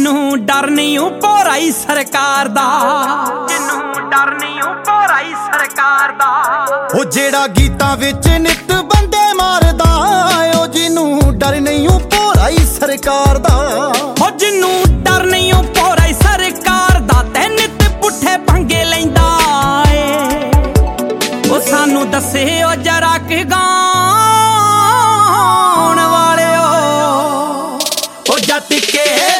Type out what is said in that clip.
ਜਿੰਨੂੰ ਡਰ ਨਹੀਂ ਉਹ ਭੋਰਾਈ ਸਰਕਾਰ ਦਾ, ਜਿੰਨੂੰ ਡਰ ਨਹੀਂ ਉਹ ਭੋਰਾਈ ਸਰਕਾਰ ਦਾ। ਉਹ ਜਿਹੜਾ ਗੀਤਾਂ ਵਿੱਚ ਨਿੱਤ ਬੰਦੇ ਮਾਰਦਾ, ਉਹ ਜਿੰਨੂੰ ਡਰ ਨਹੀਂ ਉਹ ਭੋਰਾਈ ਸਰਕਾਰ ਦਾ। ਉਹ ਜਿੰਨੂੰ ਡਰ ਨਹੀਂ ਉਹ ਭੋਰਾਈ ਸਰਕਾਰ ਦਾ, ਤੇ ਨਿੱਤ ਪੁੱਠੇ ਪੰਗੇ ਲੈਂਦਾ ਏ। ਉਹ ਸਾਨੂੰ ਦੱਸਿਓ ਜਰਾ ਕਿ ਗਾਉਣ ਵਾਲਿਓ, ਉਹ ਜੱਟ ਕੇ